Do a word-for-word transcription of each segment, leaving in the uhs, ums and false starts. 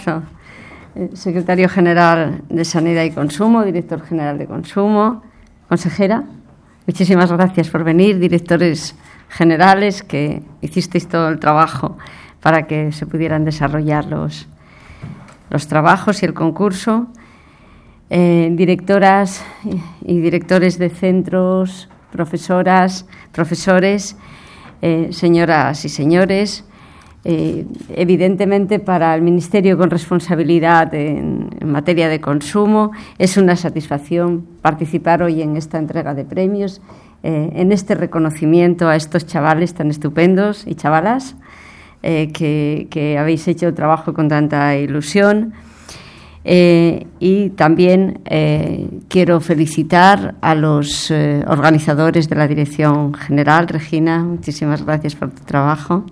Tarso, secretario general de Sanidad y Consumo, director general de Consumo, consejera, muchísimas gracias por venir, directores generales, que hicisteis todo el trabajo para que se pudieran desarrollar los, los trabajos y el concurso, eh, directoras y directores de centros, profesoras, profesores, eh, señoras y señores. Eh, evidentemente, para el Ministerio con responsabilidad en, en materia de consumo, es una satisfacción participar hoy en esta entrega de premios, eh, en este reconocimiento a estos chavales tan estupendos y chavalas eh, que, que habéis hecho el trabajo con tanta ilusión. Eh, y también eh, quiero felicitar a los eh, organizadores de la Dirección General. Regina, muchísimas gracias por tu trabajo.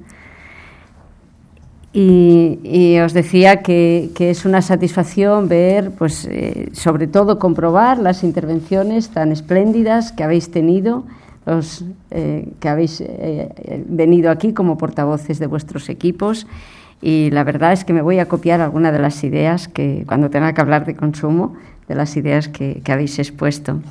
Y, y os decía que, que es una satisfacción ver, pues, eh, sobre todo comprobar las intervenciones tan espléndidas que habéis tenido, los eh, que habéis eh, venido aquí como portavoces de vuestros equipos. Y la verdad es que me voy a copiar algunas de las ideas que, cuando tenga que hablar de consumo, de las ideas que, que habéis expuesto.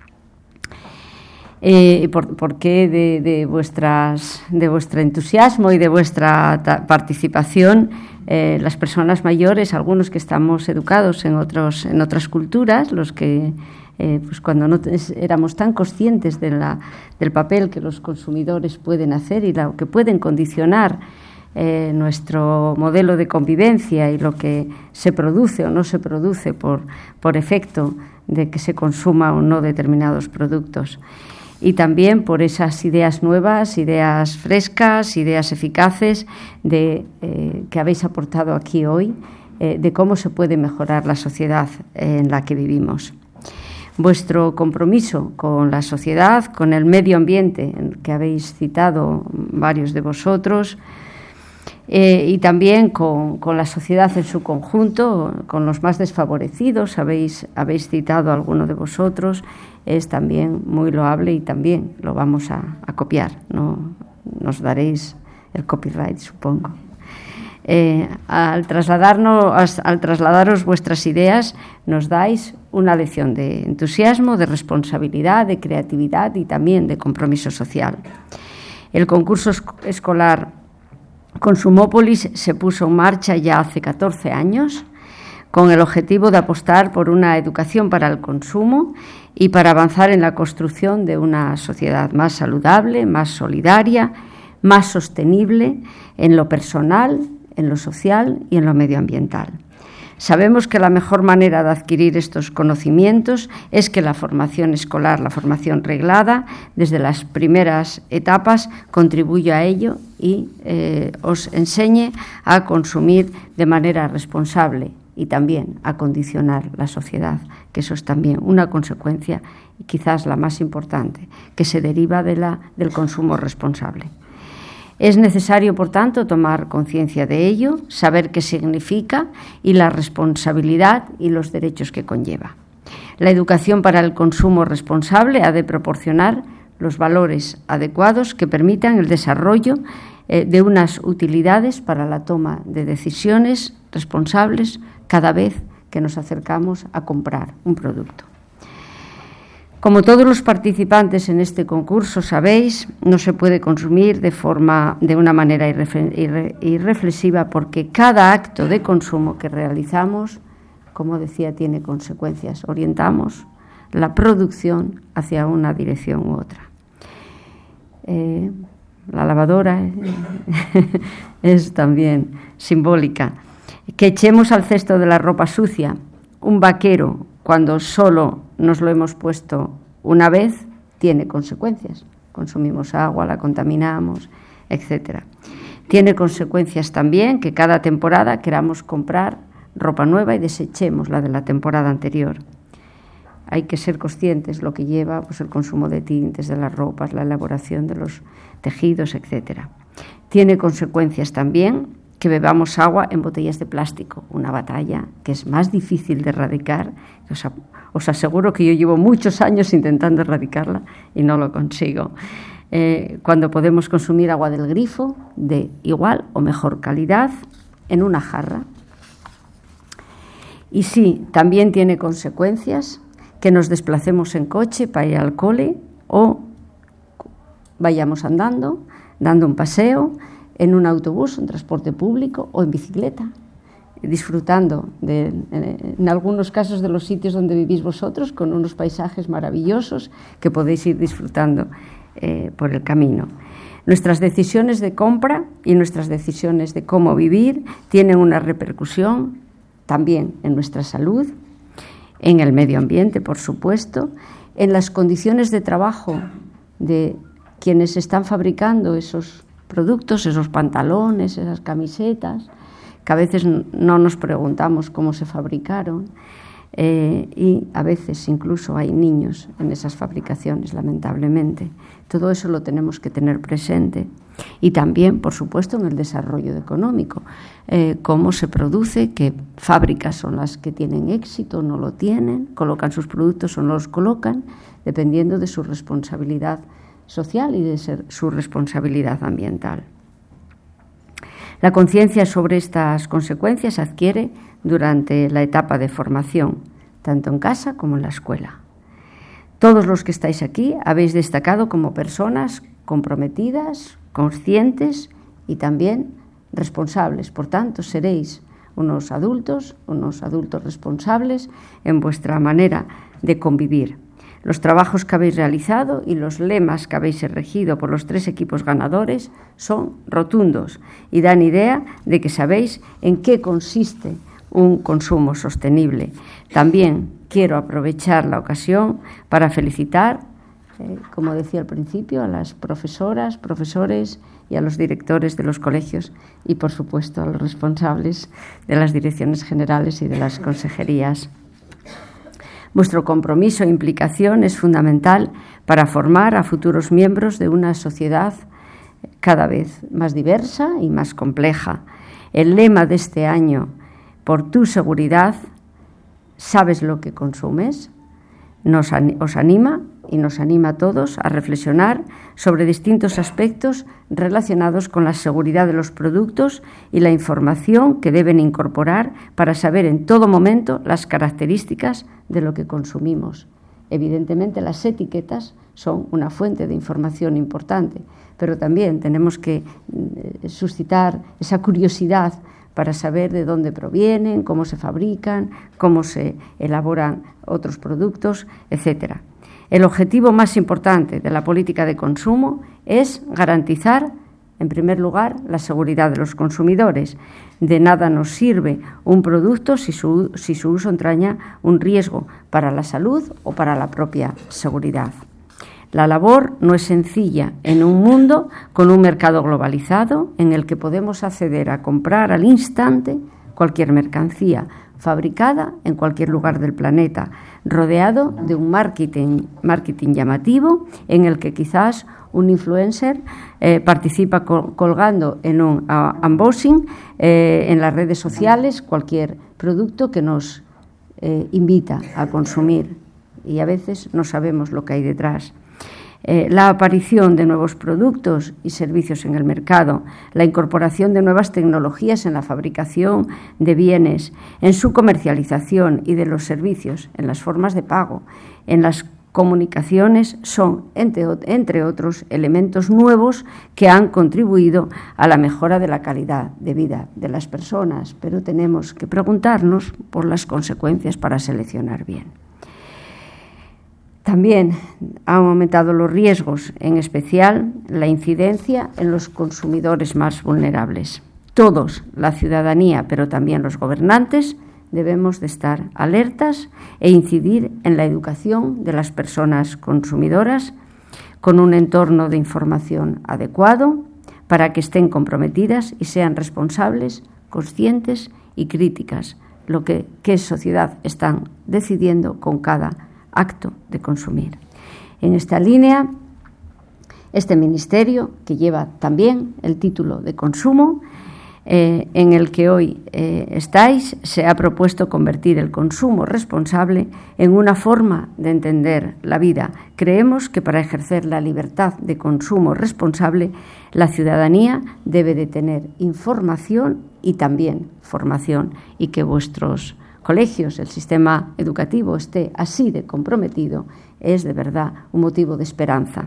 Eh, por, ¿Por qué de, de, vuestras, de vuestro entusiasmo y de vuestra ta, participación? Eh, las personas mayores, algunos que estamos educados en, otros, en otras culturas, los que eh, pues cuando no éramos tan conscientes de la, del papel que los consumidores pueden hacer y lo que pueden condicionar eh, nuestro modelo de convivencia y lo que se produce o no se produce por, por efecto de que se consuma o no determinados productos. Y también por esas ideas nuevas, ideas frescas, ideas eficaces de, eh, que habéis aportado aquí hoy, eh, de cómo se puede mejorar la sociedad en la que vivimos. Vuestro compromiso con la sociedad, con el medio ambiente, que habéis citado varios de vosotros, eh, y también con, con la sociedad en su conjunto, con los más desfavorecidos, habéis, habéis citado a alguno de vosotros, es también muy loable y también lo vamos a, a copiar, ¿no? Nos daréis el copyright, supongo. Eh, al, trasladarnos, al trasladaros vuestras ideas, nos dais una lección de entusiasmo, de responsabilidad, de creatividad y también de compromiso social. El concurso escolar Consumópolis se puso en marcha ya hace catorce años, con el objetivo de apostar por una educación para el consumo y para avanzar en la construcción de una sociedad más saludable, más solidaria, más sostenible en lo personal, en lo social y en lo medioambiental. Sabemos que la mejor manera de adquirir estos conocimientos es que la formación escolar, la formación reglada, desde las primeras etapas, contribuya a ello y eh, os enseñe a consumir de manera responsable y también a condicionar la sociedad, que eso es también una consecuencia, y quizás la más importante, que se deriva de la, del consumo responsable. Es necesario, por tanto, tomar conciencia de ello, saber qué significa y la responsabilidad y los derechos que conlleva. La educación para el consumo responsable ha de proporcionar los valores adecuados que permitan el desarrollo eh, de unas utilidades para la toma de decisiones responsables cada vez que nos acercamos a comprar un producto. Como todos los participantes en este concurso sabéis, no se puede consumir de forma, de una manera irreflexiva, porque cada acto de consumo que realizamos, como decía, tiene consecuencias. Orientamos la producción hacia una dirección u otra. Eh, la lavadora es también simbólica. Que echemos al cesto de la ropa sucia un vaquero cuando solo nos lo hemos puesto una vez, tiene consecuencias. Consumimos agua, la contaminamos, etcétera. Tiene consecuencias también que cada temporada queramos comprar ropa nueva y desechemos la de la temporada anterior. Hay que ser conscientes lo que lleva, pues, el consumo de tintes, de las ropas, la elaboración de los tejidos, etcétera. Tiene consecuencias también que bebamos agua en botellas de plástico, una batalla que es más difícil de erradicar. Os, os aseguro que yo llevo muchos años intentando erradicarla y no lo consigo. Eh, cuando podemos consumir agua del grifo de igual o mejor calidad en una jarra, Y sí, también tiene consecuencias que nos desplacemos en coche para ir al cole o vayamos andando, dando un paseo, en un autobús, en transporte público o en bicicleta, disfrutando de, en algunos casos, de los sitios donde vivís vosotros, con unos paisajes maravillosos que podéis ir disfrutando eh, por el camino. Nuestras decisiones de compra y nuestras decisiones de cómo vivir tienen una repercusión también en nuestra salud, en el medio ambiente, por supuesto, en las condiciones de trabajo de quienes están fabricando esos productos, esos pantalones, esas camisetas, que a veces no nos preguntamos cómo se fabricaron, eh, y a veces incluso hay niños en esas fabricaciones, lamentablemente. Todo eso lo tenemos que tener presente. Y también, por supuesto, en el desarrollo económico, eh, cómo se produce, qué fábricas son las que tienen éxito o no lo tienen, colocan sus productos o no los colocan, dependiendo de su responsabilidad social y de ser, su responsabilidad ambiental. La conciencia sobre estas consecuencias se adquiere durante la etapa de formación, tanto en casa como en la escuela. Todos los que estáis aquí habéis destacado como personas comprometidas, conscientes y también responsables. Por tanto, seréis unos adultos, unos adultos responsables en vuestra manera de convivir. Los trabajos que habéis realizado y los lemas que habéis elegido por los tres equipos ganadores son rotundos y dan idea de que sabéis en qué consiste un consumo sostenible. También quiero aprovechar la ocasión para felicitar, eh, como decía al principio, a las profesoras, profesores y a los directores de los colegios y, por supuesto, a los responsables de las direcciones generales y de las consejerías. Vuestro compromiso e implicación es fundamental para formar a futuros miembros de una sociedad cada vez más diversa y más compleja. El lema de este año, por tu seguridad, ¿sabes lo que consumes?, nos, os anima y nos anima a todos a reflexionar sobre distintos aspectos relacionados con la seguridad de los productos y la información que deben incorporar para saber en todo momento las características de lo que consumimos. Evidentemente, las etiquetas son una fuente de información importante, pero también tenemos que suscitar esa curiosidad para saber de dónde provienen, cómo se fabrican, cómo se elaboran otros productos, etcétera. El objetivo más importante de la política de consumo es garantizar, en primer lugar, la seguridad de los consumidores. De nada nos sirve un producto si su, si su uso entraña un riesgo para la salud o para la propia seguridad. La labor no es sencilla en un mundo con un mercado globalizado en el que podemos acceder a comprar al instante cualquier mercancía fabricada en cualquier lugar del planeta, rodeado de un marketing, marketing llamativo en el que quizás un influencer eh, participa col- colgando en un uh, unboxing eh, en las redes sociales cualquier producto que nos eh, invita a consumir, y a veces no sabemos lo que hay detrás. Eh, la aparición de nuevos productos y servicios en el mercado, la incorporación de nuevas tecnologías en la fabricación de bienes, en su comercialización y de los servicios, en las formas de pago, en las comunicaciones, son, entre, entre otros, elementos nuevos que han contribuido a la mejora de la calidad de vida de las personas, pero tenemos que preguntarnos por las consecuencias para seleccionar bien. También han aumentado los riesgos, en especial la incidencia en los consumidores más vulnerables. Todos, la ciudadanía, pero también los gobernantes, debemos de estar alertas e incidir en la educación de las personas consumidoras con un entorno de información adecuado para que estén comprometidas y sean responsables, conscientes y críticas, lo que qué sociedad están decidiendo con cada acto de consumir. En esta línea, este ministerio, que lleva también el título de consumo, eh, en el que hoy eh, estáis, se ha propuesto convertir el consumo responsable en una forma de entender la vida. Creemos que para ejercer la libertad de consumo responsable, la ciudadanía debe de tener información y también formación, y que vuestros colegios, el sistema educativo esté así de comprometido, es de verdad un motivo de esperanza.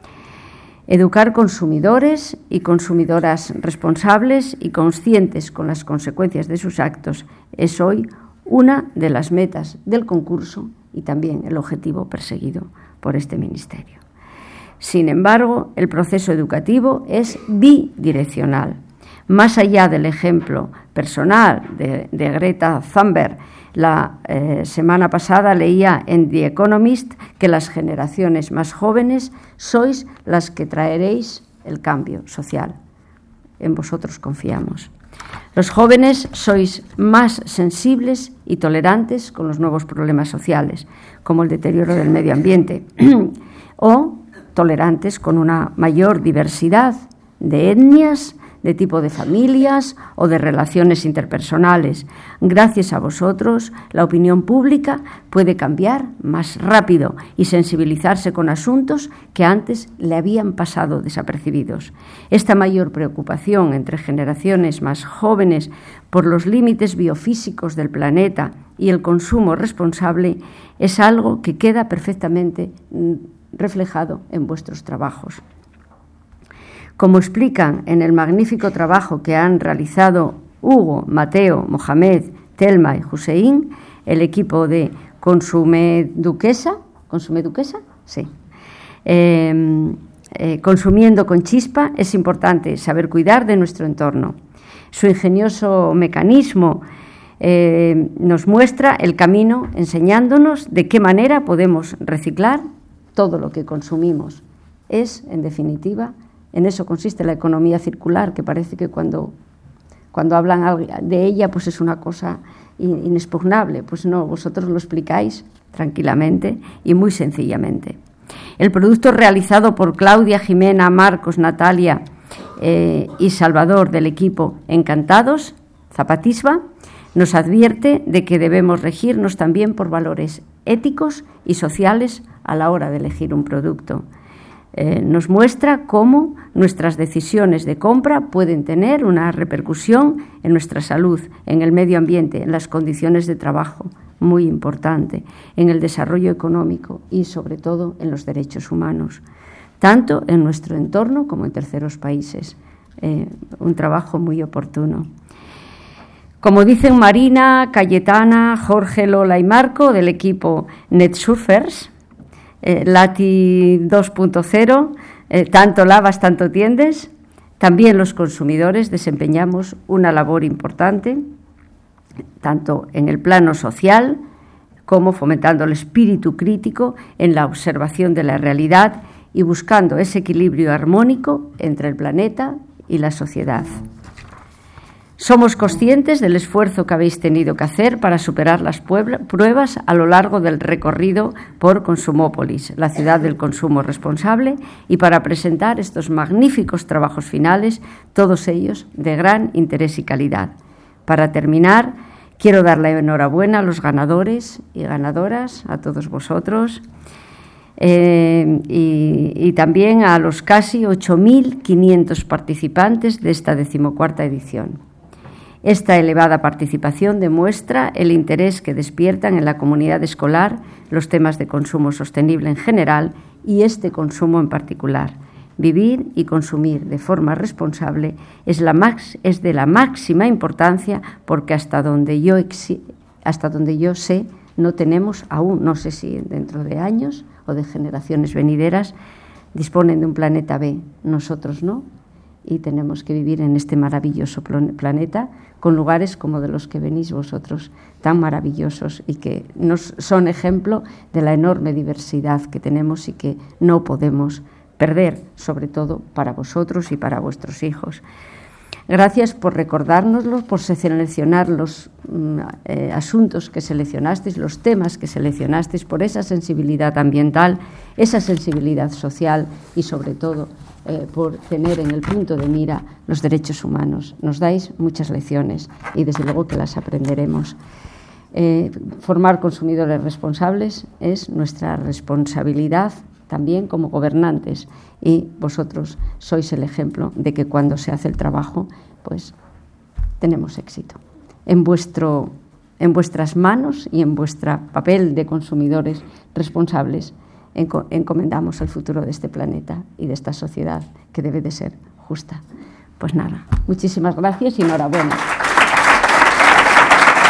Educar consumidores y consumidoras responsables y conscientes con las consecuencias de sus actos es hoy una de las metas del concurso y también el objetivo perseguido por este Ministerio. Sin embargo, el proceso educativo es bidireccional. Más allá del ejemplo personal de, de Greta Thunberg, la eh, semana pasada leía en The Economist que las generaciones más jóvenes sois las que traeréis el cambio social. En vosotros confiamos. Los jóvenes sois más sensibles y tolerantes con los nuevos problemas sociales, como el deterioro del medio ambiente, o tolerantes con una mayor diversidad de etnias, de tipo de familias o de relaciones interpersonales. Gracias a vosotros, la opinión pública puede cambiar más rápido y sensibilizarse con asuntos que antes le habían pasado desapercibidos. Esta mayor preocupación entre generaciones más jóvenes por los límites biofísicos del planeta y el consumo responsable es algo que queda perfectamente reflejado en vuestros trabajos. Como explican en el magnífico trabajo que han realizado Hugo, Mateo, Mohamed, Telma y Hussein, el equipo de Consume Duquesa, ¿Consume Duquesa? Sí. Eh, eh, consumiendo con chispa, es importante saber cuidar de nuestro entorno. Su ingenioso mecanismo eh, nos muestra el camino enseñándonos de qué manera podemos reciclar todo lo que consumimos. Es, en definitiva, en eso consiste la economía circular, que parece que cuando, cuando hablan de ella pues es una cosa inexpugnable. Pues no, vosotros lo explicáis tranquilamente y muy sencillamente. El producto realizado por Claudia, Jimena, Marcos, Natalia eh, y Salvador del equipo Encantados, Zapatisba, nos advierte de que debemos regirnos también por valores éticos y sociales a la hora de elegir un producto. Eh, nos muestra cómo nuestras decisiones de compra pueden tener una repercusión en nuestra salud, en el medio ambiente, en las condiciones de trabajo, muy importante, en el desarrollo económico y, sobre todo, en los derechos humanos, tanto en nuestro entorno como en terceros países. Eh, un trabajo muy oportuno. Como dicen Marina, Cayetana, Jorge, Lola y Marco del equipo NetSurfers, Eh, Lati dos punto cero, eh, tanto lavas, tanto tiendes, también los consumidores desempeñamos una labor importante, tanto en el plano social como fomentando el espíritu crítico en la observación de la realidad y buscando ese equilibrio armónico entre el planeta y la sociedad. Somos conscientes del esfuerzo que habéis tenido que hacer para superar las pruebas a lo largo del recorrido por Consumópolis, la ciudad del consumo responsable, y para presentar estos magníficos trabajos finales, todos ellos de gran interés y calidad. Para terminar, quiero dar la enhorabuena a los ganadores y ganadoras, a todos vosotros, eh, y, y también a los casi ocho mil quinientos participantes de esta decimocuarta edición. Esta elevada participación demuestra el interés que despiertan en la comunidad escolar los temas de consumo sostenible en general y este consumo en particular. Vivir y consumir de forma responsable es, la max, es de la máxima importancia porque hasta donde, yo exi, hasta donde yo sé no tenemos aún, no sé si dentro de años o de generaciones venideras, disponen de un planeta B, nosotros no. Y tenemos que vivir en este maravilloso planeta con lugares como de los que venís vosotros, tan maravillosos y que nos son ejemplo de la enorme diversidad que tenemos y que no podemos perder, sobre todo para vosotros y para vuestros hijos. Gracias por recordárnoslo, por seleccionar los eh, asuntos que seleccionasteis, los temas que seleccionasteis, por esa sensibilidad ambiental, esa sensibilidad social y, sobre todo, eh, por tener en el punto de mira los derechos humanos. Nos dais muchas lecciones y, desde luego, que las aprenderemos. Eh, formar consumidores responsables es nuestra responsabilidad también como gobernantes, y vosotros sois el ejemplo de que cuando se hace el trabajo, pues tenemos éxito. En vuestro en vuestras manos y en vuestro papel de consumidores responsables, encomendamos el futuro de este planeta y de esta sociedad que debe de ser justa. Pues nada, muchísimas gracias y enhorabuena.